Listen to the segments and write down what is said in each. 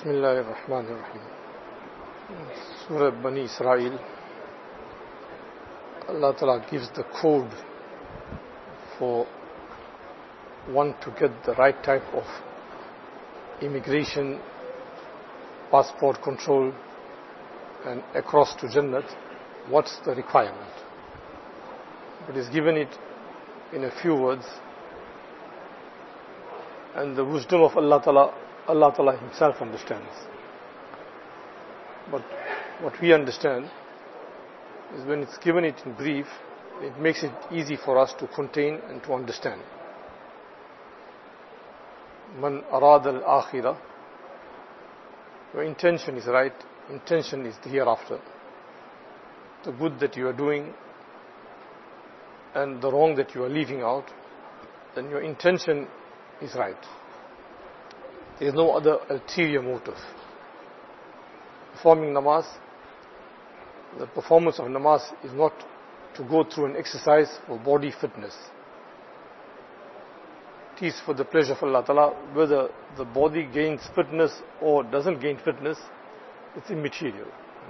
Bismillah ar-Rahman ar-Rahim. Surah Bani Israel. Allah Ta'ala gives the code for one to get the right type of immigration, passport control, and across to Jannat. What's the requirement? But He's given it in a few words, and the wisdom of Allah Ta'ala Himself understands. But what we understand is when it's given it in brief, it makes it easy for us to contain and to understand. Man arada al-akhirah, your intention is right, intention is the hereafter. The good that you are doing and the wrong that you are leaving out, then your intention is right. There is no other ulterior motive. Performing namaz, the performance of namaz is not to go through an exercise for body fitness. It is for the pleasure of Allah Ta'ala. Whether the body gains fitness or doesn't gain fitness, it's immaterial.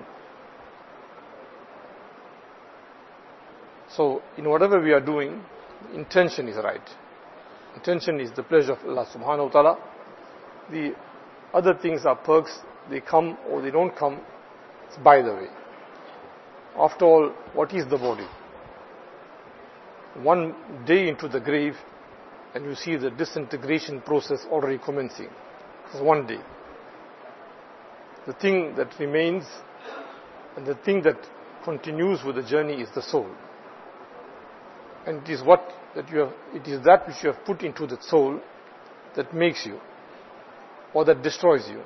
So, in whatever we are doing, intention is right. Intention is the pleasure of Allah Subhanahu wa Ta'ala. The other things are perks, they come or they don't come, it's by the way. After all, what is the body? One day into the grave and you see the disintegration process already commencing. It's one day. The thing that remains and the thing that continues with the journey is the soul. And it is that which you have put into the soul that makes you, or that destroys you.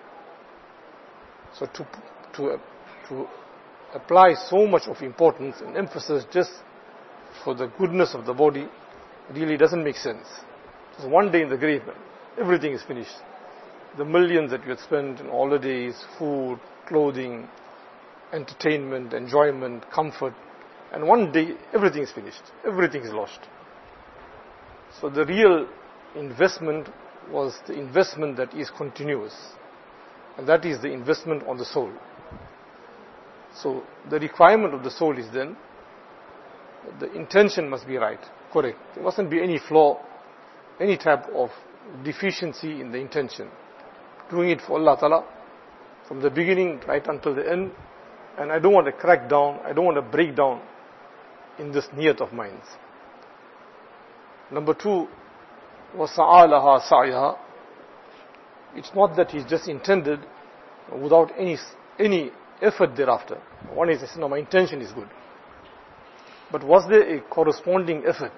So to apply so much of importance and emphasis just for the goodness of the body really doesn't make sense. Just one day in the grave, everything is finished. The millions that you had spent in holidays, food, clothing, entertainment, enjoyment, comfort, and one day everything is finished. Everything is lost. So the real investment was the investment that is continuous, and that is the investment on the soul. So the requirement of the soul is then the intention must be right, correct. There mustn't be any flaw, any type of deficiency in the intention. Doing it for Allah Ta'ala from the beginning right until the end, and I don't want to crack down, I don't want to break down in this niyat of mine. Number two, وَسَعَالَهَا سَعْيَهَا. It's not that he's just intended without any effort thereafter. One is, no, my intention is good. But was there a corresponding effort?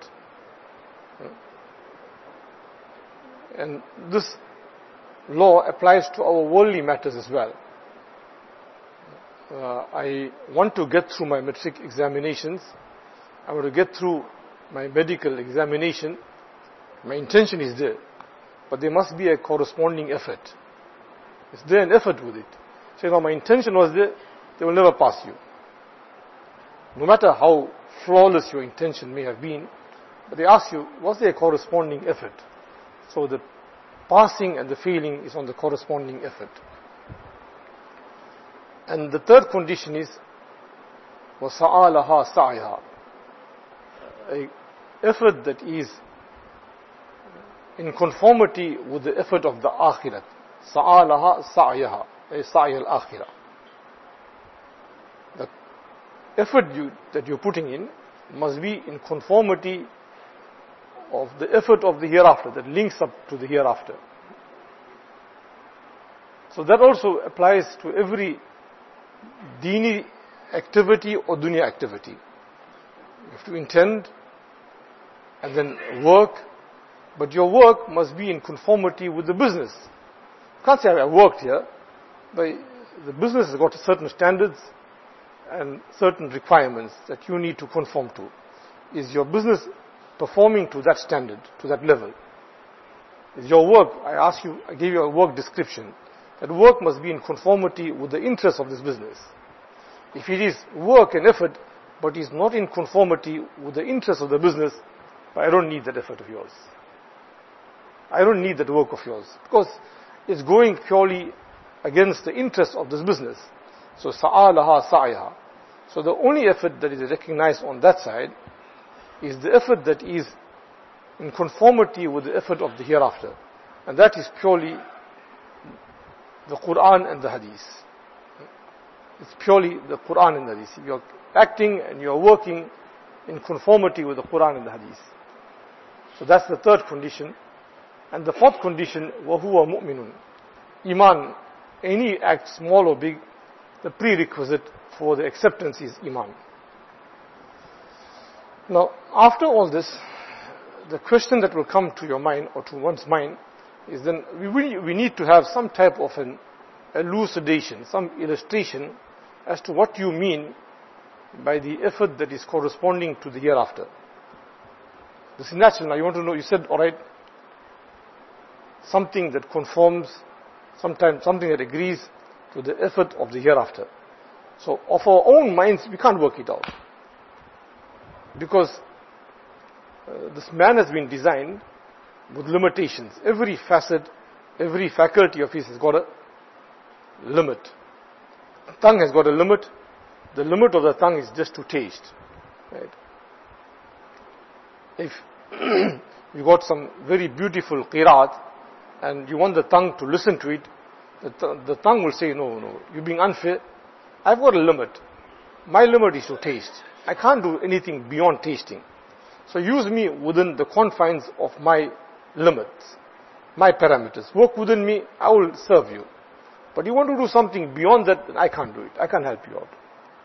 And this law applies to our worldly matters as well. I want to get through my matric examinations. I want to get through my medical examination. My intention is there, but there must be a corresponding effort. Is there an effort with it? Say, no, my intention was there, they will never pass you. No matter how flawless your intention may have been, but they ask you, was there a corresponding effort? So the passing and the failing is on the corresponding effort. And the third condition is, وَسَعَالَهَا سَعْيَهَا. An effort that is in conformity with the effort of the akhirat. Sa'alaha sa'yaha, sa'y al-akhirah. The effort that you're putting in must be in conformity of the effort of the hereafter, that links up to the hereafter. So that also applies to every dini activity or dunya activity. You have to intend and then work, but your work must be in conformity with the business. You can't say, I worked here, but the business has got certain standards and certain requirements that you need to conform to. Is your business performing to that standard, to that level? Is your work, I gave you a work description, that work must be in conformity with the interests of this business. If it is work and effort, but is not in conformity with the interests of the business, I don't need that effort of yours. I don't need that work of yours, because it's going purely against the interest of this business. So sa'alaha sa'iha. So the only effort that is recognized on that side is the effort that is in conformity with the effort of the hereafter. And that is purely the Quran and the Hadith. It's purely the Quran and the Hadith. You're acting and you're working in conformity with the Quran and the Hadith. So that's the third condition. And the fourth condition, وَهُوَ مُؤْمِنٌ. Iman, any act, small or big, the prerequisite for the acceptance is Iman. Now, after all this, the question that will come to your mind or to one's mind is then we need to have some type of an elucidation, some illustration as to what you mean by the effort that is corresponding to the hereafter. This is natural. Now you want to know, you said, alright, something that conforms, sometimes something that agrees to the effort of the hereafter. So of our own minds, we can't work it out. Because this man has been designed with limitations. Every facet, every faculty of his has got a limit. The tongue has got a limit. The limit of the tongue is just to taste. Right? If you got some very beautiful qiraat and you want the tongue to listen to it, the tongue will say, no, you're being unfair. I've got a limit. My limit is to taste. I can't do anything beyond tasting. So use me within the confines of my limits, my parameters. Work within me, I will serve you. But you want to do something beyond that, I can't do it. I can't help you out.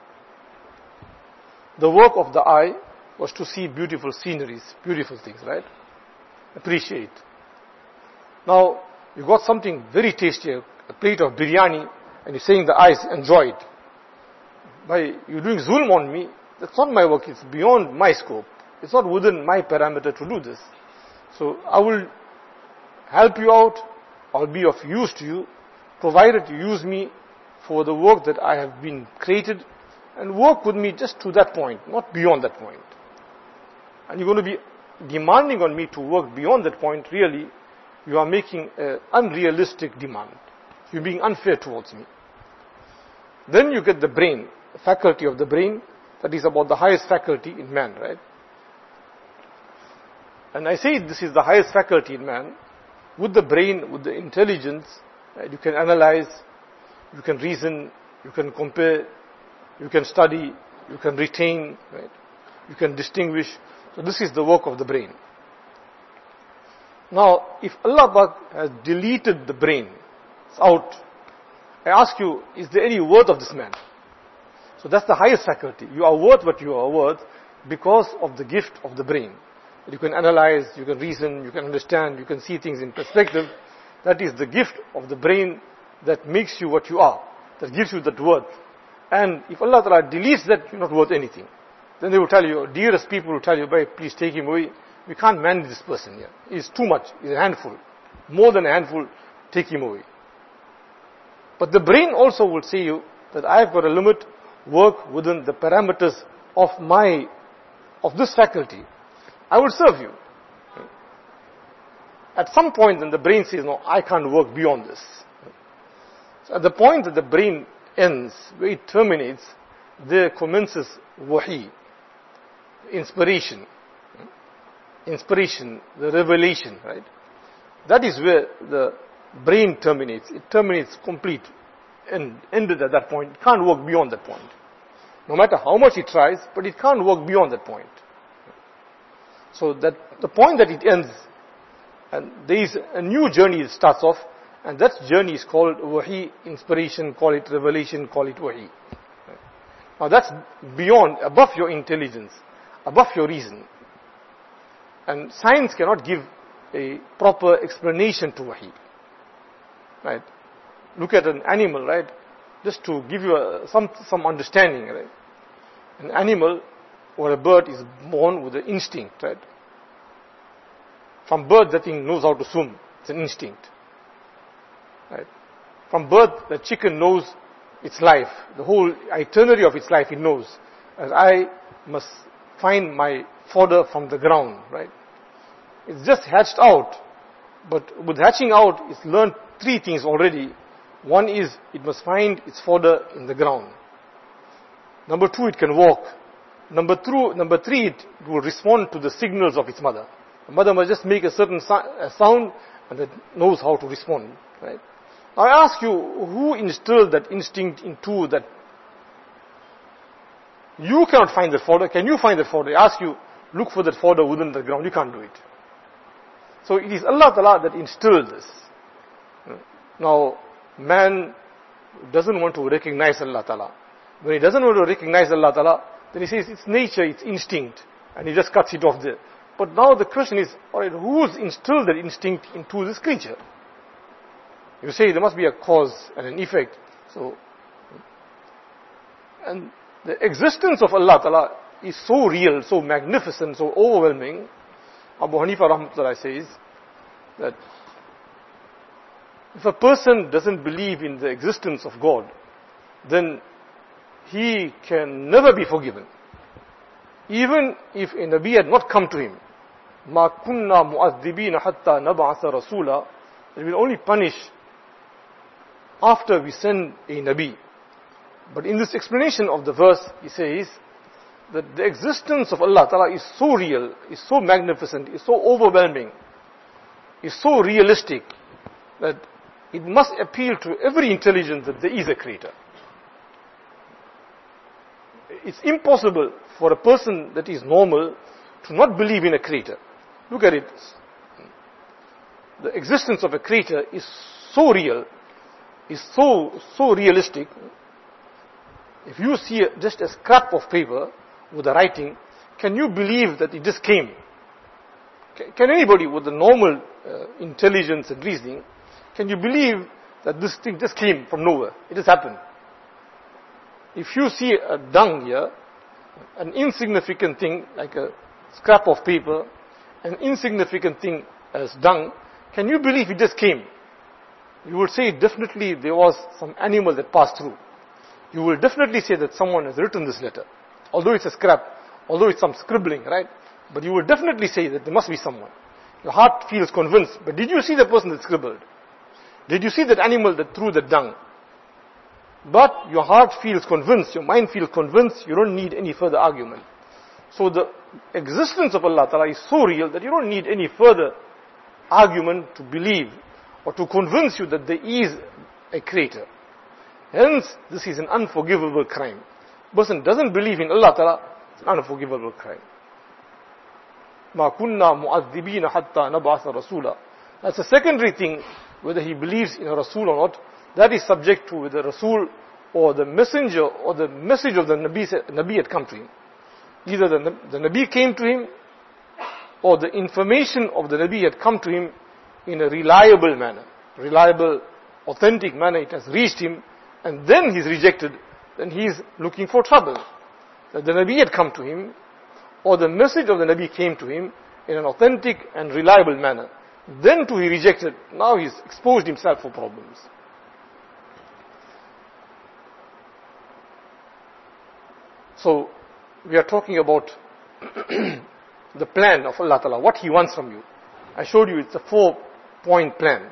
The work of the eye was to see beautiful sceneries, beautiful things, right? Appreciate. Now, you got something very tasty, a plate of biryani, and you're saying the eyes enjoy it. By you doing zulm on me, that's not my work, it's beyond my scope. It's not within my parameter to do this. So I will help you out, I'll be of use to you, provided you use me for the work that I have been created, and work with me just to that point, not beyond that point. And you're going to be demanding on me to work beyond that point, really, you are making an unrealistic demand. You're being unfair towards me. Then you get the brain, the faculty of the brain, that is about the highest faculty in man, right? And I say this is the highest faculty in man. With the brain, with the intelligence, right, you can analyze, you can reason, you can compare, you can study, you can retain, right? You can distinguish. So this is the work of the brain. Now, if Allah Pak has deleted the brain, it's out, I ask you, is there any worth of this man? So that's the highest faculty. You are worth what you are worth because of the gift of the brain. You can analyze, you can reason, you can understand, you can see things in perspective. That is the gift of the brain that makes you what you are, that gives you that worth. And if Allah Ta'ala deletes that, you're not worth anything. Then they will tell you, dearest people will tell you, please take him away. We can't manage this person here. He's too much. He's a handful. More than a handful, take him away. But the brain also will say you that I've got a limit, work within the parameters of this faculty. I will serve you. At some point then the brain says, no, I can't work beyond this. So at the point that the brain ends, where it terminates, there commences wahi, inspiration, the revelation, right? That is where the brain terminates. It terminates complete and ended at that point. It can't work beyond that point. No matter how much it tries, but it can't work beyond that point. So that the point that it ends, and there is a new journey that starts off, and that journey is called wahi, inspiration, call it revelation, call it wahi. Now that's beyond, above your intelligence, above your reason. And science cannot give a proper explanation to wahi. Right? Look at an animal, right? Just to give you some understanding, right? An animal or a bird is born with an instinct, right? From birth, the thing knows how to swim. It's an instinct. Right? From birth, the chicken knows its life. The whole itinerary of its life, it knows. As I must find my fodder from the ground, right? It's just hatched out. But with hatching out, it's learned three things already. One is, it must find its fodder in the ground. Number two, it can walk. Number three, it will respond to the signals of its mother. The mother must just make a certain sound, and it knows how to respond. Right? I ask you, who instilled that instinct into that? You cannot find that fodder. Can you find that fodder? I ask you, look for that fodder within the ground. You can't do it. So it is Allah Ta'ala that instilled this. Now, man doesn't want to recognize Allah Ta'ala. When he doesn't want to recognize Allah Ta'ala, then he says it's nature, it's instinct, and he just cuts it off there. But now the question is, alright, who's instilled that instinct into this creature? You say there must be a cause and an effect. So, and the existence of Allah Ta'ala is so real, so magnificent, so overwhelming. Abu Hanifa Rahmatullah says that if a person doesn't believe in the existence of God, then he can never be forgiven. Even if a Nabi had not come to him, مَا كُنَّا مُعَذِّبِينَ حَتَّى نَبْعَثَ رَسُولًا, that we will only punish after we send a Nabi. But in this explanation of the verse, he says that the existence of Allah Ta'ala is so real, is so magnificent, is so overwhelming, is so realistic, that it must appeal to every intelligence that there is a creator. It's impossible for a person that is normal to not believe in a creator. Look at it. The existence of a creator is so real, is so realistic. If you see just a scrap of paper with the writing, can you believe that it just came? Can anybody with the normal intelligence and reasoning, can you believe that this thing just came from nowhere? It just happened. If you see a dung here, an insignificant thing like a scrap of paper, an insignificant thing as dung, can you believe it just came? You would say definitely there was some animal that passed through. You will definitely say that someone has written this letter. Although it's a scrap, although it's some scribbling, right? But you will definitely say that there must be someone. Your heart feels convinced, but did you see the person that scribbled? Did you see that animal that threw the dung? But your heart feels convinced, your mind feels convinced, you don't need any further argument. So the existence of Allah Ta'ala is so real that you don't need any further argument to believe or to convince you that there is a creator. Hence, this is an unforgivable crime. Person doesn't believe in Allah Ta'ala, it's an unforgivable crime. مَا كُنَّا مُعَذِّبِينَ حَتَّى نَبْعَثَ رَسُولًا. That's a secondary thing, whether he believes in a Rasul or not. That is subject to whether Rasul or the messenger or the message of the Nabi had come to him. Either the Nabi came to him or the information of the Nabi had come to him in a reliable manner, reliable, authentic manner. It has reached him, and then he's rejected, then he's looking for trouble. That the Nabi had come to him or the message of the Nabi came to him in an authentic and reliable manner. Then too he rejected. Now he's exposed himself for problems. So, we are talking about the plan of Allah Ta'ala, what He wants from you. I showed you it's a 4-point plan.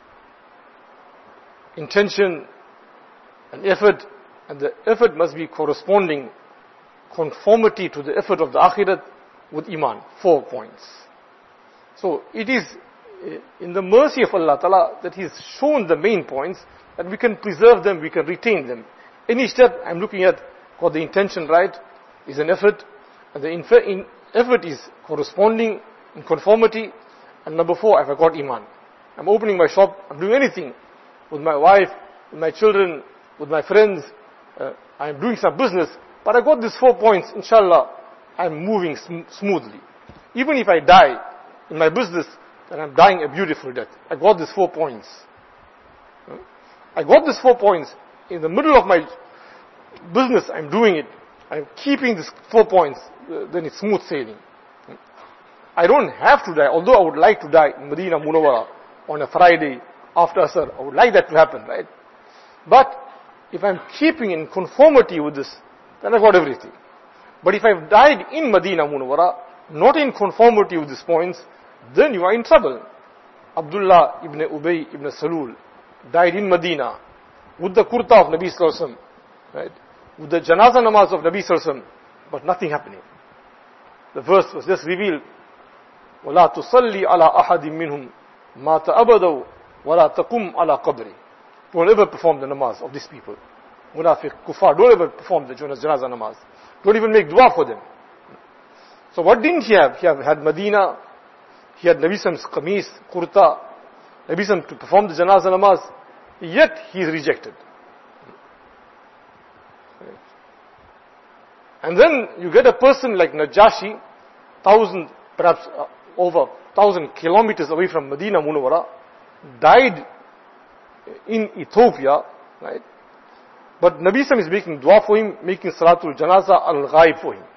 Intention, an effort, and the effort must be corresponding conformity to the effort of the Akhirat with Iman. 4 points. So, it is in the mercy of Allah Ta'ala that He's shown the main points, that we can preserve them, we can retain them. Any step I'm looking at, got the intention right, is an effort, and the effort is corresponding in conformity, and number 4, I've got Iman. I'm opening my shop, I'm doing anything with my wife, with my children, with my friends, I'm doing some business, but I got these 4 points, inshallah, I'm moving smoothly. Even if I die in my business, then I'm dying a beautiful death. I got these 4 points. I got these 4 points in the middle of my business, I'm doing it. I'm keeping these 4 points, then it's smooth sailing. I don't have to die, although I would like to die in Medina Munawwara on a Friday after Asr. I would like that to happen, right? But if I'm keeping in conformity with this, then I've got everything. But if I've died in Medina Munawwara, not in conformity with these points, then you are in trouble. Abdullah ibn Ubay ibn Salul died in Medina. with the kurta of Nabi Sallallahu Alaihi Wasallam, right? With the janaza namaz of Nabi Sallallahu Alaihi Wasallam, but nothing happening. The verse was just revealed, وَلَا تُصَلِّي عَلَىٰ أَحَدٍ مِّنْهُمْ مَاتَ أَبَدَوْا وَلَا تَقُمْ عَلَىٰ قَبْرِ. Don't ever perform the namaz of these people. Munafiq, kuffar, don't ever perform the janaza namaz. Don't even make dua for them. So what didn't he have? He had Medina, he had Nabi Sallam's qamis, kurta, Nabi Sallam to perform the janaza namaz, yet he is rejected. And then you get a person like Najashi, perhaps over 1,000 kilometers away from Medina Munawwara, died in Ethiopia, right? But Nabi Sallam is making dua for him, making Salatul Janaza al-Ghaib for him.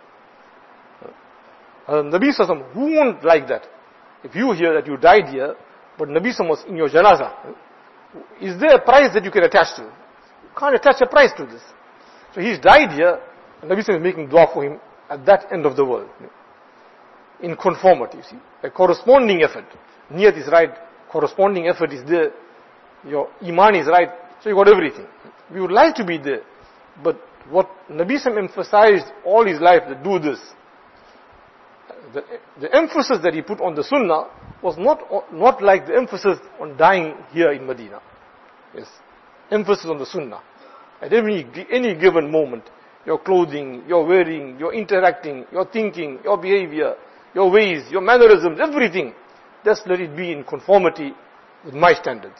Nabi Sallam, who won't like that? If you hear that you died here, but Nabi Sallam was in your Janaza, is there a price that you can attach to? You can't attach a price to this. So he's died here, and Nabi Sallam is making dua for him at that end of the world. In conformity, you see. A corresponding effort. Niyat is right, corresponding effort is there, your iman is right, so you got everything. We would like to be there, but what Nabi Sallam emphasized all his life, to do this. The emphasis that he put on the sunnah was not like the emphasis on dying here in Medina. Yes, emphasis on the sunnah. At any given moment, your clothing, your wearing, your interacting, your thinking, your behavior, your ways, your mannerisms, everything, just let it be in conformity with my standards.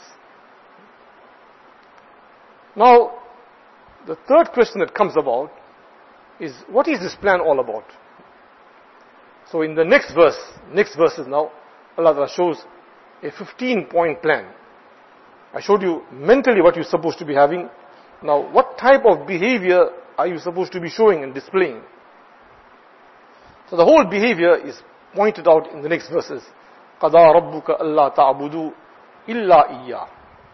Now, the third question that comes about is, what is this plan all about? So in the next verses now, Allah Ta'ala shows a 15-point plan. I showed you mentally what you're supposed to be having. Now, what type of behavior are you supposed to be showing and displaying? So the whole behavior is pointed out in the next verses. قَضَى رَبُّكَ أَلَّا تَعْبُدُوا إِلَّا إِيَّاهُ.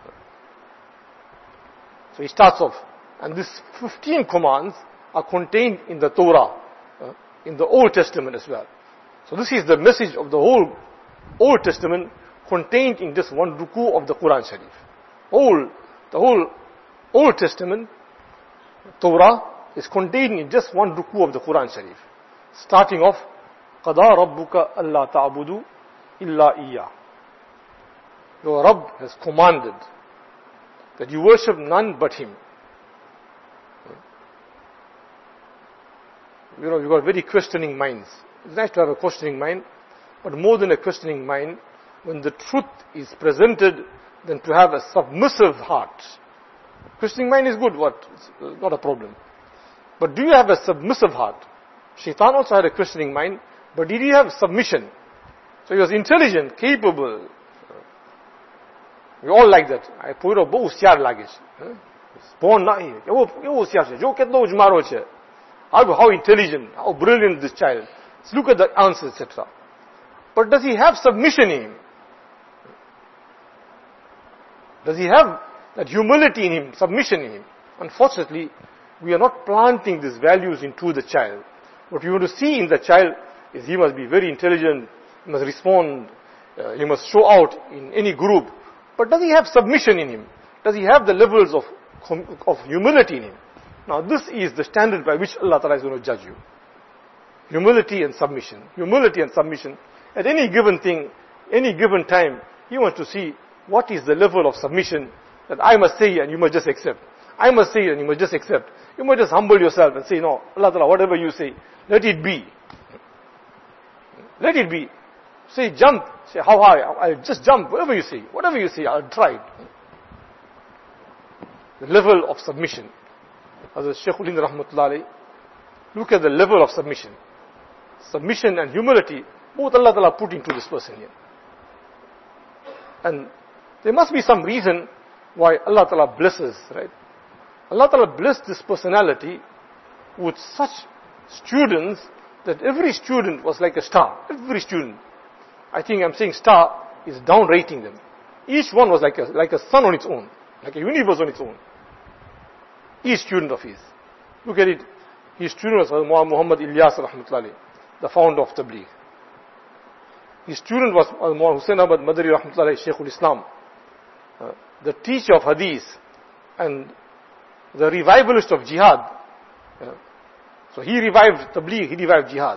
So he starts off, and these 15 commands are contained in the Torah, in the Old Testament as well. So this is the message of the whole Old Testament contained in just one ruku of the Quran Sharif. The whole Old Testament, Torah, is contained in just one ruku of the Quran Sharif. Starting off, قَضَى رَبُّكَ أَلَّا تَعْبُدُوا إِلَّا إِيَّاهُ. Your Rabb has commanded that you worship none but Him. You know, you've got very questioning minds. It's nice to have a questioning mind, but more than a questioning mind, when the truth is presented, then to have a submissive heart. Questioning mind is good, it's not a problem. But do you have a submissive heart? Shaitan also had a questioning mind, but did he have submission? So he was intelligent, capable. We all like that. I put a bow siar luggage. Born not here. How intelligent, how brilliant this child. Let's look at the answers, etc. But does he have submission in him? Does he have that humility in him, submission in him? Unfortunately, we are not planting these values into the child. What we want to see in the child is he must be very intelligent, he must respond, he must show out in any group. But does he have submission in him? Does he have the levels of humility in him? Now this is the standard by which Allah Ta'ala is going to judge you. Humility and submission. Humility and submission. At any given thing, any given time, He wants to see what is the level of submission that I must say and you must just accept. I must say and you must just accept. You must just humble yourself and say, no, Allah Ta'ala, whatever you say, let it be. Let it be. Say jump. Say how high? I'll just jump. Whatever you say. Whatever you say, I'll try it. The level of submission. As Shaykhul Hind Rahmatullah Alayhi, look at the level of submission. Submission and humility, both Allah Ta'ala put into this person here. And there must be some reason why Allah Ta'ala blesses, right? Allah Ta'ala blessed this personality with such students that every student was like a star. Every student. I think I'm saying star is down-rating them. Each one was like a sun on its own, like a universe on its own. Each student of his. Look at it. His student was Muhammad Ilyas Rahmatullahi, the founder of Tabligh. His student was Hussain Ahmad Madari Rahmatullahi, Shaykhul Islam, the teacher of Hadith, And the revivalist of jihad, so he revived Tabligh, he revived jihad.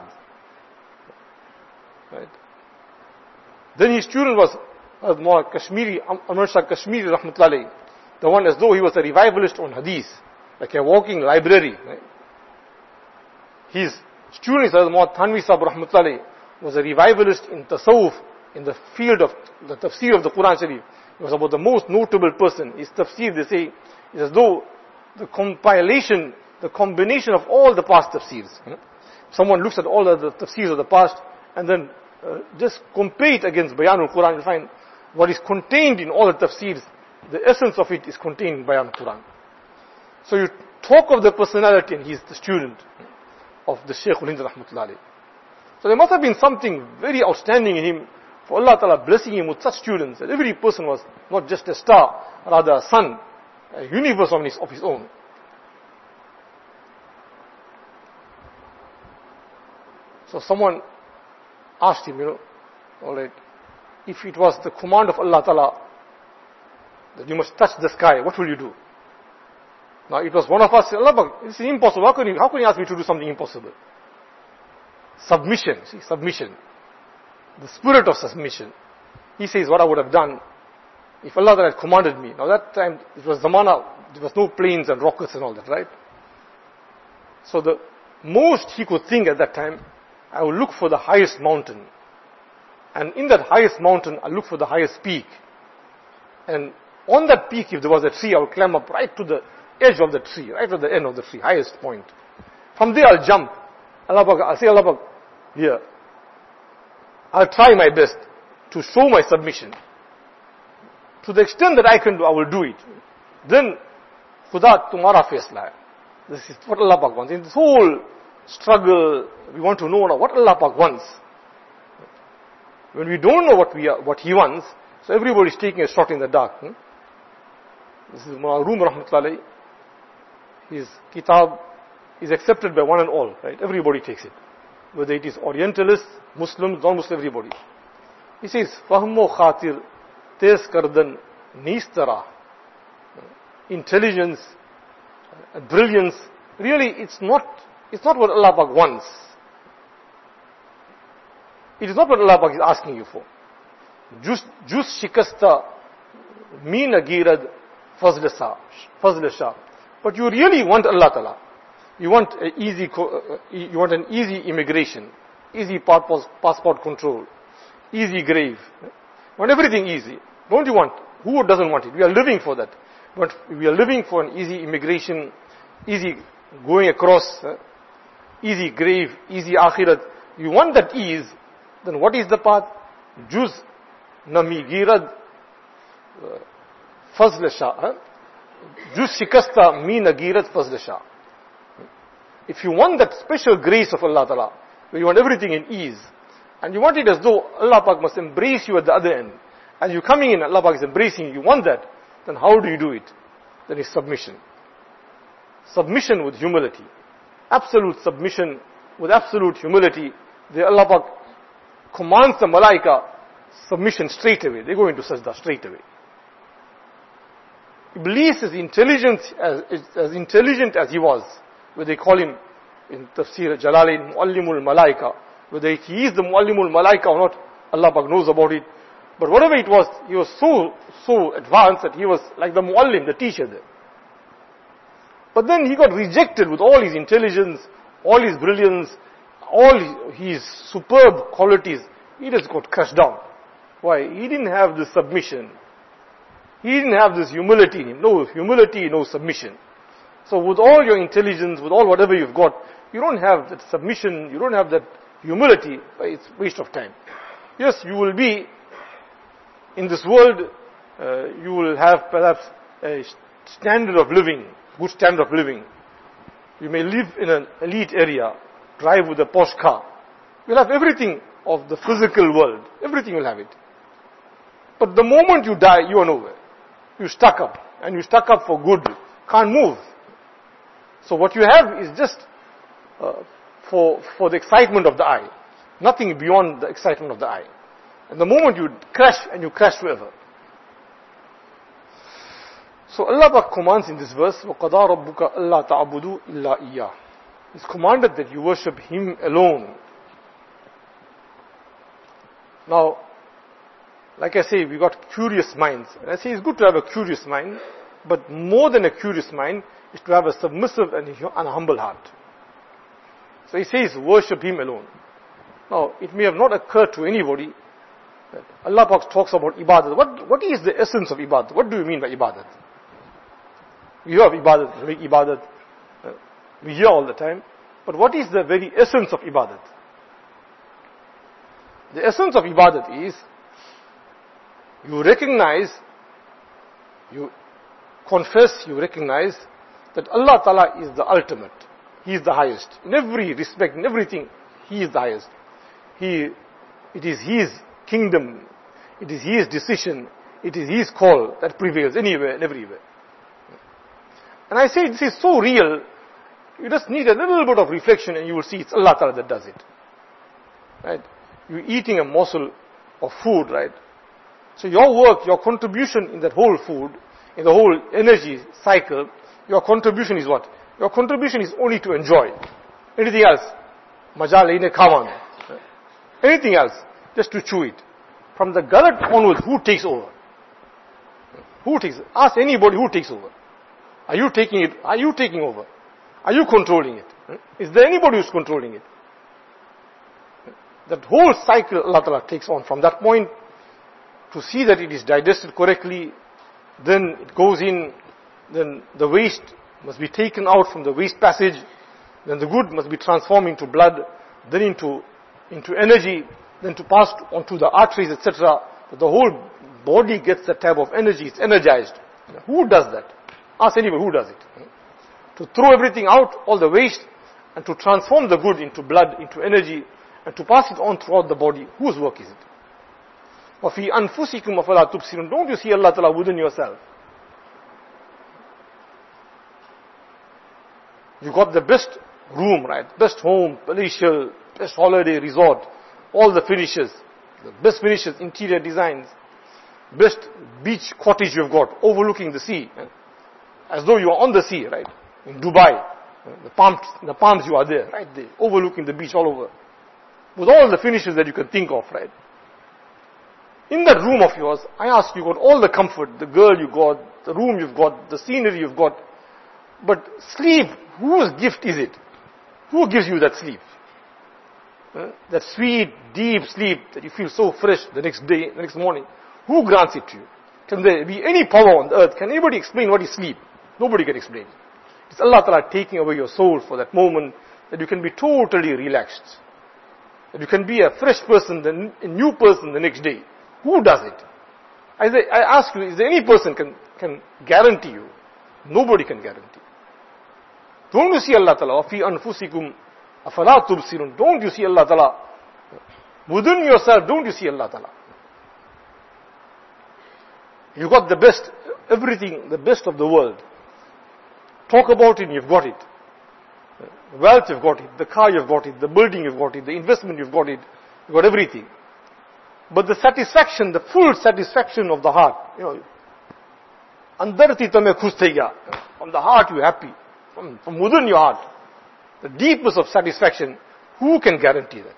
Right? Then his student was Maulana Kashmiri, Amr Shah Kashmiri Rahmatullah Alayhi, the one as though he was a revivalist on hadith, like a walking library. Right? His student, Maulana Thanvi Sahib Rahmatullah Alayhi, was a revivalist in tasawwuf, in the field of the tafsir of the Quran Sharif. He was about the most notable person. His tafsir, they say, is as though the compilation, the combination of all the past tafsirs. Someone looks at all the tafsirs of the past and then just compare it against Bayanul Quran and find what is contained in all the tafsirs. The essence of it is contained in Bayanul Quran. So you talk of the personality, and he is the student of the Shaykh Hind Rahmatullah Alayhi. So there must have been something very outstanding in him, for Allah Ta'ala blessing him with such students, that every person was not just a star, rather a sun, a universe of his own. So someone asked him, alright, if it was the command of Allah Ta'ala that you must touch the sky, what will you do? Now it was one of us, Allah, but this is impossible. How can you ask me to do something impossible? Submission, see, submission. The spirit of submission. He says, what I would have done if Allah had commanded me. Now that time, it was Zamana, there was no planes and rockets and all that, right? So the most he could think at that time, I will look for the highest mountain. And in that highest mountain, I'll look for the highest peak. And on that peak, if there was a tree, I will climb up right to the edge of the tree, right to the end of the tree, highest point. From there, I'll jump. I'll say, Allah, here. I'll try my best to show my submission. To the extent that I can do, I will do it. Then, Khuda tumhara faisla hai. This is what Allah Pak wants. In this whole struggle, we want to know what Allah Pak wants. When we don't know what He wants, so everybody is taking a shot in the dark. This is Ma'arum Rahmatullah Alayhi. His kitab is accepted by one and all, right? Everybody takes it. Whether it is Orientalists, Muslims, non-Muslim, everybody. He says, Fahmo khatir, tez kardan, nistara. Intelligence, brilliance. Really, it's not what Allah Pak wants. It is not what Allah Pak is asking you for. Jus shikasta, meena girad, fazla shah. But you really want Allah Ta'ala. You want an easy immigration, easy passport control, easy grave. You want everything easy. Don't you want? Who doesn't want it? We are living for that. But we are living for an easy immigration, easy going across, easy grave, easy akhirat. You want that ease, then what is the path? Juz nami girad fazl shah. Juz shikasta mi nagirat fazl shah. If you want that special grace of Allah Ta'ala, where you want everything in ease, and you want it as though Allah Pak must embrace you at the other end, and you're coming in, Allah Pak is embracing you, you want that, then how do you do it? Then it's submission. Submission with humility. Absolute submission with absolute humility. The Allah Pak commands the malaika submission straight away. They go into sajda straight away. Iblis is as intelligent as he was. Whether they call him in Tafsir Jalalain Muallimul Malaika, whether he is the Muallimul Malaika or not, Allah Pak knows about it. But whatever it was, he was so advanced that he was like the Muallim, the teacher there. But then he got rejected with all his intelligence, all his brilliance, all his superb qualities. He just got crushed down. Why? He didn't have this submission. He didn't have this humility in him. No humility, no submission. So with all your intelligence, with all whatever you've got, you don't have that submission, you don't have that humility, it's a waste of time. Yes, you will be, in this world, you will have perhaps a standard of living, good standard of living. You may live in an elite area, drive with a posh car. You'll have everything of the physical world. Everything you'll have it. But the moment you die, you are nowhere. You stuck up. And you stuck up for good. Can't move. So what you have is just for the excitement of the eye. Nothing beyond the excitement of the eye. And the moment you crash, and you crash forever. So Allah Pak commands in this verse, وَقَضَى رَبُّكَ أَلَّا تَعْبُدُوا إِلَّا إِيَّهُ. It's commanded that you worship Him alone. Now, like I say, we got curious minds. And I say it's good to have a curious mind, but more than a curious mind is to have a submissive and a humble heart. So he says, worship Him alone. Now, it may have not occurred to anybody that Allah Pak talks about ibadat. What is the essence of ibadat? What do you mean by ibadat? We hear of ibadat, we make ibadat. We hear all the time. But what is the very essence of ibadat? The essence of ibadat is, you recognize, you confess, you recognize that Allah Ta'ala is the ultimate. He is the highest. In every respect, in everything, He is the highest. It is His kingdom. It is His decision. It is His call that prevails anywhere and everywhere. And I say this is so real, you just need a little bit of reflection and you will see it's Allah Ta'ala that does it. Right? You're eating a morsel of food, right? So your work, your contribution in that whole food, in the whole energy cycle, your contribution is what? Your contribution is only to enjoy. Anything else? Majal ine khawan. Anything else? Just to chew it. From the gullet onwards, who takes over? Who takes it? Ask anybody who takes over. Are you taking it? Are you taking over? Are you controlling it? Is there anybody who's controlling it? That whole cycle Allah Ta'ala takes on from that point to see that it is digested correctly, then it goes in, then the waste must be taken out from the waste passage, then the good must be transformed into blood, then into energy, then to pass onto the arteries, etc. That the whole body gets that type of energy, it's energized. Who does that? Ask anybody who does it. To throw everything out, all the waste, and to transform the good into blood, into energy, and to pass it on throughout the body. Whose work is it? وَفِي أَنفُسِكُمْ أَفَلَا تُبْصِرُونَ. Don't you see Allah Ta'ala within yourself? You got the best room, right? Best home, palatial, best holiday resort, all the finishes, the best finishes, interior designs, best beach cottage you've got, overlooking the sea, as though you are on the sea, right? In Dubai, the palms you are there, right there, overlooking the beach all over, with all the finishes that you can think of, right? In that room of yours, I ask you, got all the comfort, the girl you got, the room you've got, the scenery you've got, but sleep, whose gift is it? Who gives you that sleep? That sweet, deep sleep that you feel so fresh the next day, the next morning. Who grants it to you? Can there be any power on the earth? Can anybody explain what is sleep? Nobody can explain. It's Allah Ta'ala taking away your soul for that moment that you can be totally relaxed. That you can be a fresh person, a new person the next day. Who does it? I ask you, is there any person can guarantee you? Nobody can guarantee. Don't you see Allah Ta'ala? وَفِي أَنفُسِكُمْ أَفَلَا تُبْصِرُونَ. Don't you see Allah Ta'ala? Within yourself, don't you see Allah Ta'ala? You got the best, everything, the best of the world. Talk about it, you've got it. Wealth, you've got it. The car, you've got it. The building, you've got it. The investment, you've got it. You've got everything. But the satisfaction, the full satisfaction of the heart, andarti tame khush thai gaya. From the heart you're happy. From within your heart. The deepness of satisfaction, who can guarantee that?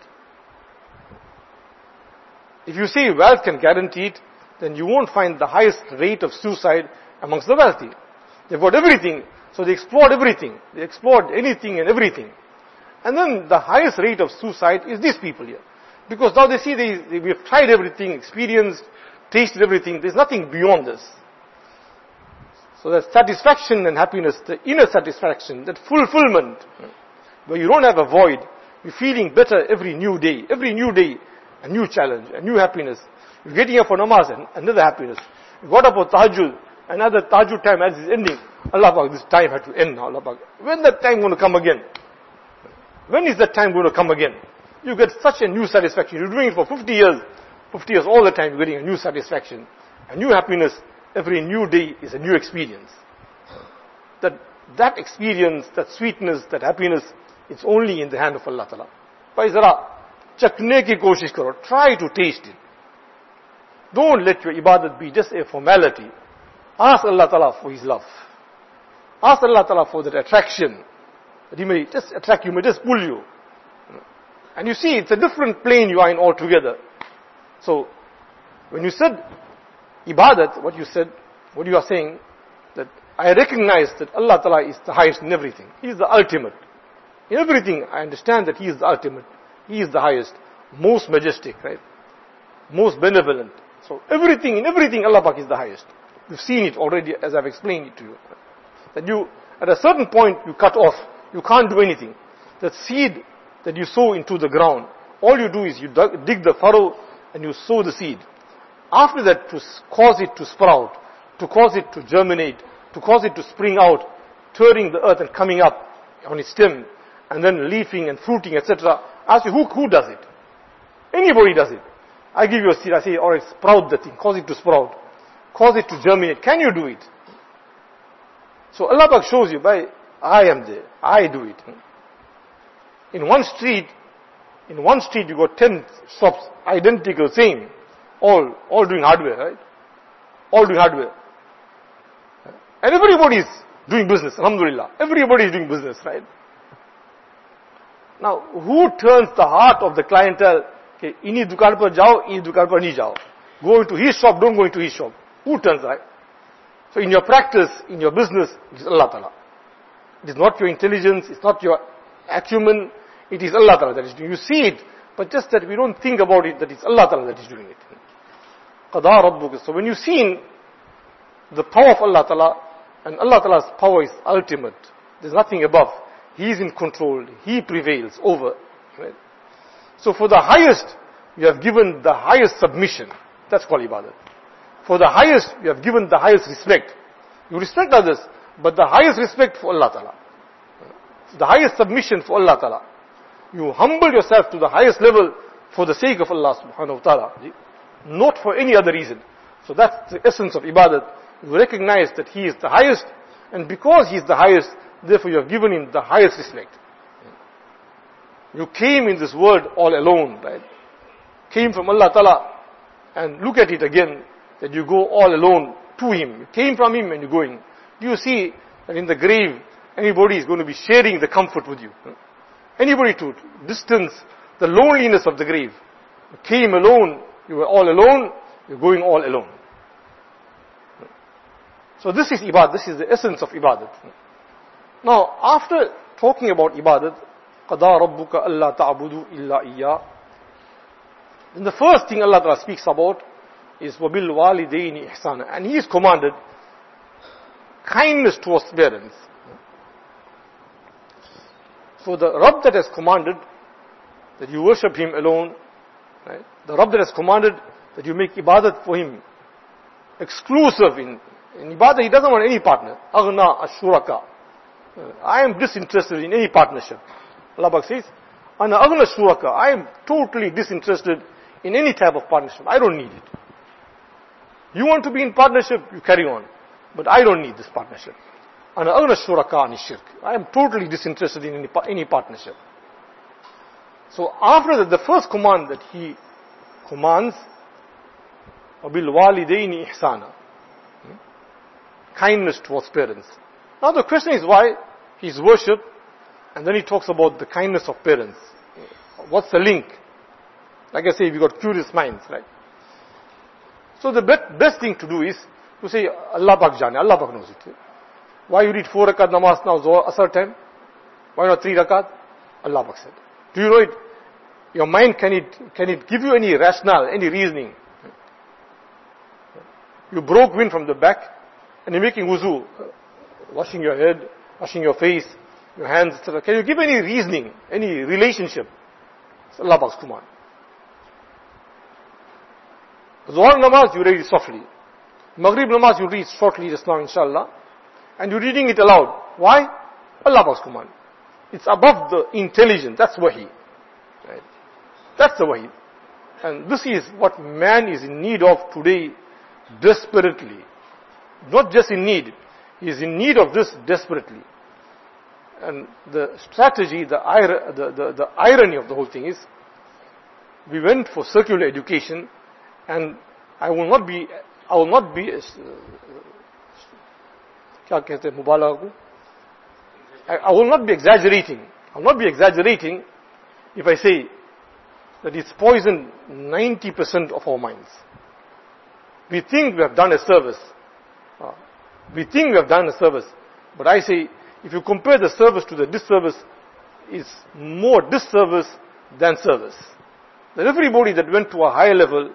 If you say wealth can guarantee it, then you won't find the highest rate of suicide amongst the wealthy. They've got everything, so they explored everything. They explored anything and everything. And then the highest rate of suicide is these people here. Because now they see we have tried everything, experienced, tasted everything. There's nothing beyond this. So that satisfaction and happiness, the inner satisfaction, that fulfillment, where you don't have a void, you're feeling better every new day. Every new day, a new challenge, a new happiness. You're getting up for namaz, and another happiness. You got up for tahajjud, another tahajjud time as is ending. Allah Pak, this time had to end now. Allah Pak. When that time going to come again? When is that time going to come again? You get such a new satisfaction. You're doing it for 50 years. 50 years all the time you're getting a new satisfaction. A new happiness. Every new day is a new experience. That experience, that sweetness, that happiness, it's only in the hand of Allah Ta'ala. Bhai zara, chakne ki koshish karo. Try to taste it. Don't let your ibadat be just a formality. Ask Allah Ta'ala for His love. Ask Allah Ta'ala for that attraction. That He may just attract you, may just pull you. And you see, it's a different plane you are in altogether. So, when you said ibadat, what you are saying, that I recognize that Allah Ta'ala is the highest in everything. He is the ultimate. In everything, I understand that He is the ultimate. He is the highest, most majestic, right? Most benevolent. So everything, in everything, Allah Pak is the highest. You've seen it already as I've explained it to you. That you, at a certain point, you cut off. You can't do anything. That seed that you sow into the ground, all you do is you dig the furrow and you sow the seed. After that, to cause it to sprout, to cause it to germinate, to cause it to spring out, turning the earth and coming up on its stem, and then leafing and fruiting, etc. Ask you, who does it? Anybody does it. I give you a seed, I say, alright, sprout the thing, cause it to sprout, cause it to germinate. Can you do it? So Allah Pak shows you, by I am there, I do it. In one street you got 10 shops, identical, same, all doing hardware, right? All doing hardware. And everybody is doing business, alhamdulillah. Everybody is doing business, right? Now, who turns the heart of the clientele? Okay, ini dukan par jao, ini dukan par nahi jao. Go into his shop, don't go into his shop. Who turns that? So in your practice, in your business, it is Allah Ta'ala. It is not your intelligence, it's not your acumen, it is Allah Ta'ala that is doing it. You see it, but just that we don't think about it, that it's Allah Ta'ala that is doing it. Qada Rabbuka. So when you see the power of Allah Ta'ala, and Allah Ta'ala's power is ultimate, there's nothing above. He is in control, He prevails over. Right? So for the highest, you have given the highest submission. That's called ibadat. For the highest, you have given the highest respect. You respect others, but the highest respect for Allah Ta'ala. The highest submission for Allah Ta'ala. You humble yourself to the highest level for the sake of Allah Subhanahu wa Ta'ala. Not for any other reason. So that's the essence of ibadat. You recognize that He is the highest, and because He is the highest, therefore you have given Him the highest respect. You came in this world all alone, right? Came from Allah Ta'ala, and look at it again, that you go all alone to Him. You came from Him and you're going. Do you see that in the grave, anybody is going to be sharing the comfort with you? Anybody to distance the loneliness of the grave. You came alone, you were all alone, you're going all alone. So this is ibadat, this is the essence of ibadat. Now, after talking about ibadat, قَضَى رَبُّكَ أَلَّا تَعْبُدُوا إِلَّا إِيَّاهُ, then the first thing Allah Ta'ala speaks about is وَبِالْوَالِدَيْنِ إِحْسَانًا, and He is commanded kindness towards parents. So the Rabb that has commanded that you worship Him alone, right? The Rabb that has commanded that you make ibadat for Him, exclusive in ibadah, He doesn't want any partner. Aghna ashuraka. I am disinterested in any partnership. Allah Pak says, Ana aghna ashuraka. I am totally disinterested in any type of partnership. I don't need it. You want to be in partnership, you carry on. But I don't need this partnership. Ana aghna ashuraka ani shirk. I am totally disinterested in any partnership. So after that, the first command that He commands, وَبِالْوَالِدَيْنِ إِحْسَانًا, kindness towards parents. Now the question is why He's worship, and then He talks about the kindness of parents. What's the link? Like I say, we got curious minds, right? So the best thing to do is to say, Allah Pak Jane, Allah Pak knows it. Why you read 4 rakat namaz now, Zohar, Asar time? Why not 3 rakat? Allah Pak said. Do you know it? Your mind, can it give you any rationale, any reasoning? You broke wind from the back, and you're making wuzu, washing your head, washing your face, your hands, etc. Can you give any reasoning, any relationship? It's Allah Pak's command. Zohar namaz, you read it softly. Maghrib namaz, you read shortly just now, inshallah. And you're reading it aloud. Why? Allah Pak's command. It's above the intelligence. That's wahi. Right? That's the wahi. And this is what man is in need of today desperately. Not just in need. He is in need of this desperately. And the strategy, the irony of the whole thing is, we went for secular education, and I will not be क्या कहते हैं मुबालगा को? I will not be exaggerating. I will not be exaggerating if I say that it's poisoned 90% of our minds. We think we have done a service. We think we have done a service. But I say, if you compare the service to the disservice, it's more disservice than service. That everybody that went to a higher level,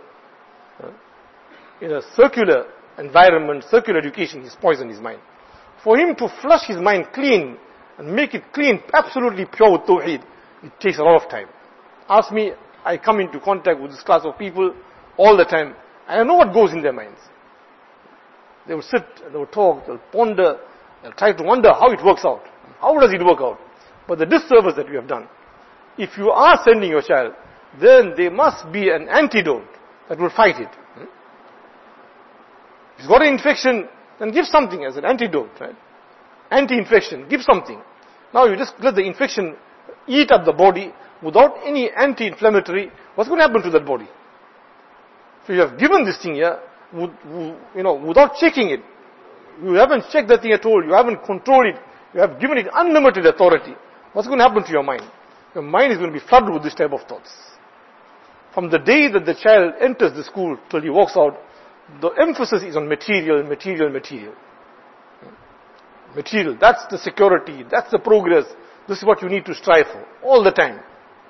in a circular environment, circular education, he's poisoned his mind. For him to flush his mind clean and make it clean, absolutely pure with Tawheed, it takes a lot of time. Ask me, I come into contact with this class of people all the time, and I know what goes in their minds. They will sit, they will talk, they'll ponder, they'll try to wonder how it works out. How does it work out? But the disservice that we have done, if you are sending your child, then there must be an antidote that will fight it. If he's got an infection, then give something as an antidote, right? Anti-infection, give something. Now you just let the infection eat up the body without any anti-inflammatory. What's going to happen to that body? So you have given this thing here, without checking it. You haven't checked that thing at all. You haven't controlled it. You have given it unlimited authority. What's going to happen to your mind? Your mind is going to be flooded with this type of thoughts. From the day that the child enters the school till he walks out, the emphasis is on material, material, material. Material, that's the security, that's the progress. This is what you need to strive for, all the time.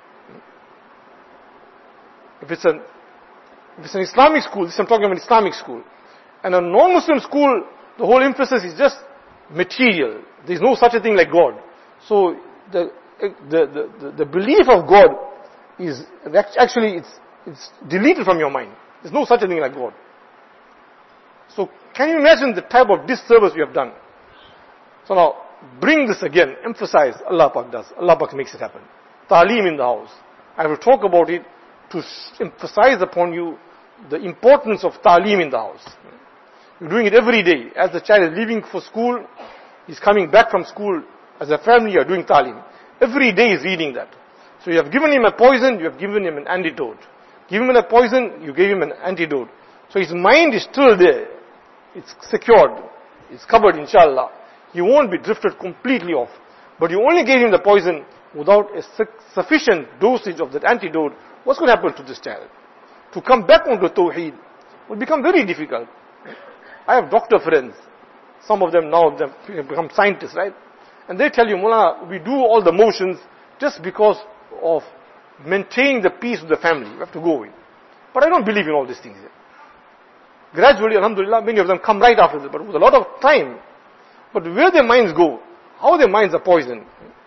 If it's an Islamic school, I'm talking about an Islamic school, and a non-Muslim school, the whole emphasis is just material. There's no such a thing like God. So the belief of God is actually it's deleted from your mind. There's no such a thing like God. So can you imagine the type of disservice we have done? So now, bring this again, emphasize, Allah Pak does. Allah Pak makes it happen. Ta'aleem in the house. I will talk about it to emphasize upon you the importance of ta'aleem in the house. You're doing it every day. As the child is leaving for school, he's coming back from school. As a family, you're doing ta'aleem. Every day is reading that. So you have given him a poison, you have given him an antidote. Give him a poison, you gave him an antidote. So his mind is still there. It's secured. It's covered, inshallah. He won't be drifted completely off. But you only gave him the poison without a sufficient dosage of that antidote. What's going to happen to this child? To come back onto Tawheed will become very difficult. I have doctor friends. Some of them now have become scientists, right? And they tell you, Mullah, we do all the motions just because of maintaining the peace of the family. We have to go in. But I don't believe in all these things here. Gradually, alhamdulillah, many of them come right after this, but with a lot of time. But where their minds go, how their minds are poisoned.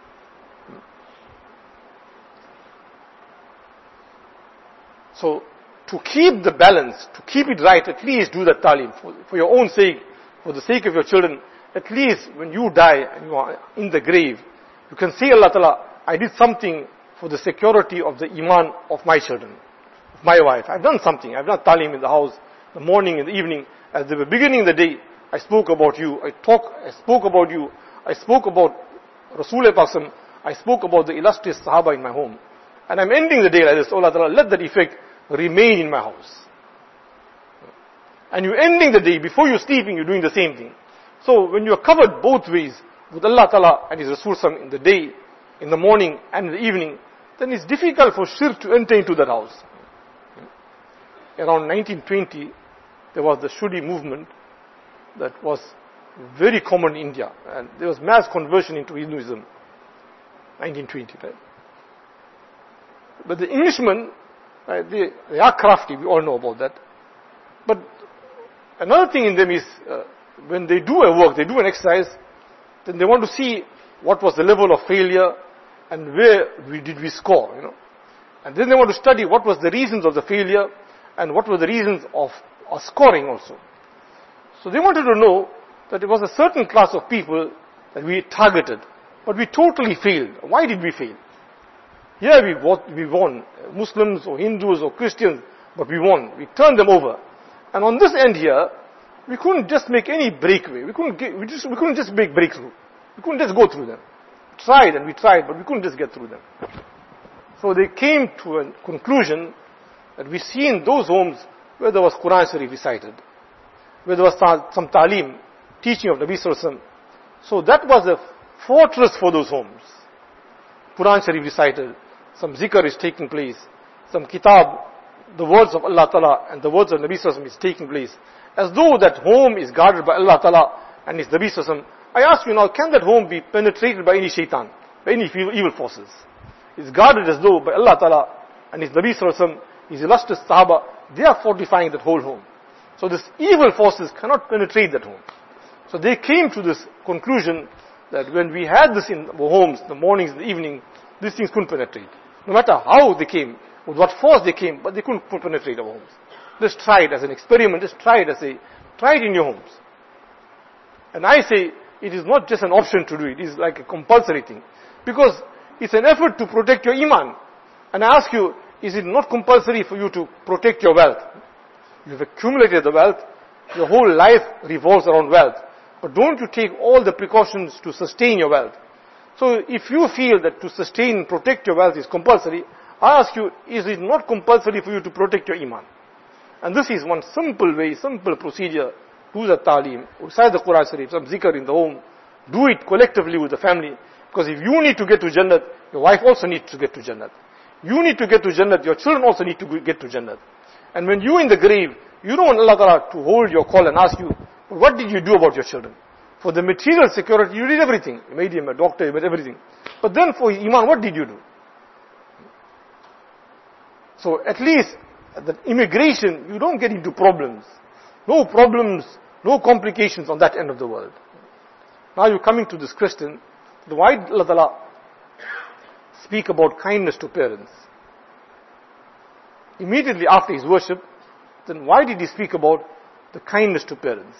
So, to keep the balance, to keep it right, at least do the ta'aleem. For your own sake, for the sake of your children, at least when you die and you are in the grave, you can say, Allah Ta'ala, I did something for the security of the iman of my children, of my wife. I've done something. I've done ta'aleem in the house, the morning and the evening. As they were beginning the day, I spoke about you. I spoke about you. I spoke about Rasul Pasam. I spoke about the illustrious Sahaba in my home. And I'm ending the day like this. Oh Allah Ta'ala, let that effect remain in my house. And you're ending the day, before you're sleeping, you're doing the same thing. So when you're covered both ways, with Allah Ta'ala and His Rasul in the day, in the morning and in the evening, then it's difficult for shirk to enter into that house. Around 1920, there was the Shudi movement that was very common in India. And there was mass conversion into Hinduism. 1920, right? But the Englishmen, they are crafty, we all know about that. But another thing in them is, when they do a work, they do an exercise, then they want to see what was the level of failure and where did we score, And then they want to study what was the reasons of the failure and what were the reasons of scoring also. So they wanted to know that it was a certain class of people that we targeted, but we totally failed. Why did we fail? Here we won, Muslims or Hindus or Christians, but we won. We turned them over. And on this end here, we couldn't just make any breakaway. We couldn't just make breakthrough. We couldn't just go through them. We tried, but we couldn't just get through them. So they came to a conclusion that we see in those homes where there was Quran Sharif recited, where there was some ta'aleem teaching of Nabi Sallallahu Alaihi Wasallam. So that was a fortress for those homes. Quran Sharif recited, some zikr is taking place, some kitab, the words of Allah Ta'ala and the words of Nabi Sallallahu Alaihi Wasallam is taking place. As though that home is guarded by Allah Ta'ala and His Nabi Sallallahu Alaihi Wasallam. I ask you now, can that home be penetrated by any shaitan, by any evil forces? It's guarded as though by Allah Ta'ala and His Nabi Sallallahu Alaihi Wasallam, His illustrious Sahaba, they are fortifying that whole home. So these evil forces cannot penetrate that home. So they came to this conclusion that when we had this in our homes, the mornings, the evening, these things couldn't penetrate. No matter how they came, with what force they came, but they couldn't penetrate our homes. Just try it as an experiment, just try it in your homes. And I say, it is not just an option to do it, it is like a compulsory thing. Because it's an effort to protect your iman. And I ask you, is it not compulsory for you to protect your wealth? You've accumulated the wealth, your whole life revolves around wealth. But don't you take all the precautions to sustain your wealth? So if you feel that to sustain and protect your wealth is compulsory, I ask you, is it not compulsory for you to protect your iman? And this is one simple way, simple procedure. Do the ta'aleem, recite the Quran Sharif, some zikr in the home. Do it collectively with the family. Because if you need to get to Jannat, your wife also needs to get to Jannat. You need to get to Jannat, your children also need to get to Jannat. And when you're in the grave, you don't want Allah Ta'ala to hold your call and ask you, what did you do about your children? For the material security, you did everything. You made him a doctor, you made everything. But then for iman, what did you do? So at least at the immigration, you don't get into problems. No problems, no complications on that end of the world. Now you're coming to this question, why did Allah Ta'ala speak about kindness to parents? Immediately after his worship, then why did he speak about the kindness to parents?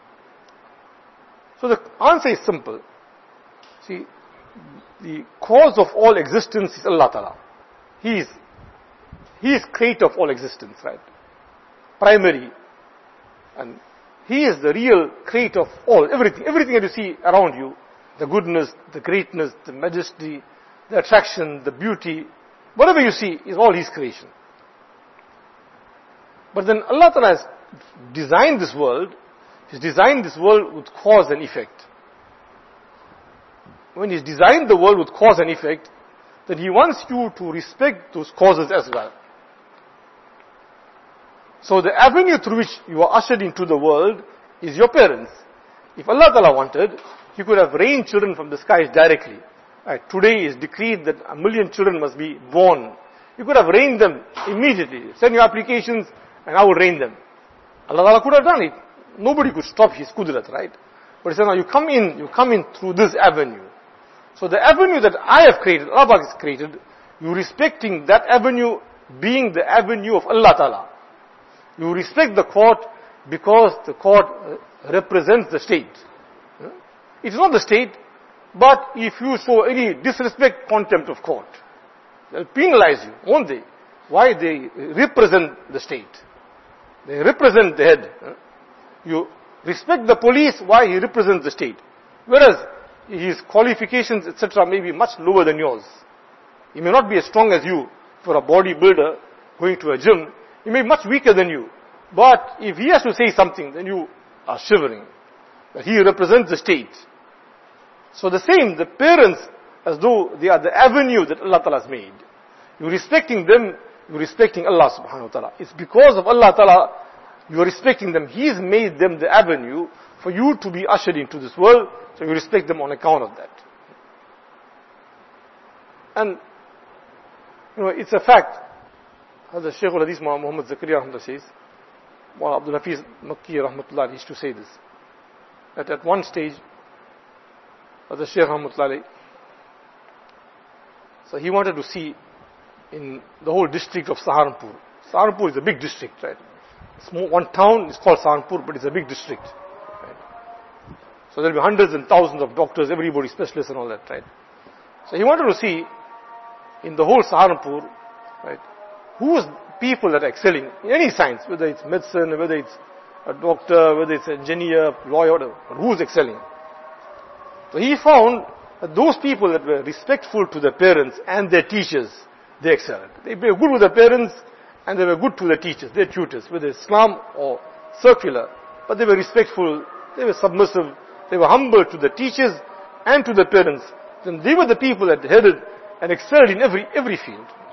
So the answer is simple. See, the cause of all existence is Allah Ta'ala. He is creator of all existence, right? Primary. And He is the real creator of all, everything that you see around you, the goodness, the greatness, the majesty, the attraction, the beauty, whatever you see is all His creation. But then Allah Ta'ala has designed this world, He's designed this world with cause and effect. When He's designed the world with cause and effect, then He wants you to respect those causes as well. So the avenue through which you are ushered into the world is your parents. If Allah Ta'ala wanted, He could have rained children from the skies directly. Right? Today is decreed that 1 million children must be born. You could have rained them immediately. Send your applications and I will rain them. Allah Ta'ala could have done it. Nobody could stop His qudrat, right? But He said, now you come in through this avenue. So the avenue that I have created, Allah has created, you respecting that avenue being the avenue of Allah Ta'ala. You respect the court because the court represents the state. It's not the state, but if you show any disrespect, contempt of court, they'll penalize you, won't they? Why? They represent the state. They represent the head. You respect the police, why? He represents the state. Whereas his qualifications, etc., may be much lower than yours. He may not be as strong as you. For a bodybuilder going to a gym, he may be much weaker than you. But if he has to say something, then you are shivering. That he represents the state. So the same, the parents, as though they are the avenue that Allah Ta'ala has made. You respecting them, you respecting Allah Subhanahu Wa Ta'ala. It's because of Allah Ta'ala, you are respecting them. He has made them the avenue for you to be ushered into this world, so you respect them on account of that. And, it's a fact, as the Shaykh al-Hadith Muhammad Zakaria Rahmatullah says, Mawlana Abdul Hafiz Makki Rahmatullah used to say this, that at one stage, as the Shaykh Rahmatullah, so he wanted to see in the whole district of Saharanpur. Saharanpur is a big district, right? One town is called Saharanpur, but it's a big district. Right? So there will be hundreds and thousands of doctors, everybody, specialists and all that, right? So he wanted to see in the whole Saharanpur, right, who is people that are excelling in any science, whether it's medicine, whether it's a doctor, whether it's an engineer, lawyer, whatever, who is excelling. So he found that those people that were respectful to their parents and their teachers, they excelled. They were good with their parents and they were good to their teachers, their tutors, whether Islam or secular, but they were respectful They were submissive. They were humble to the teachers and to the parents. Then they were the people that headed and excelled in every field.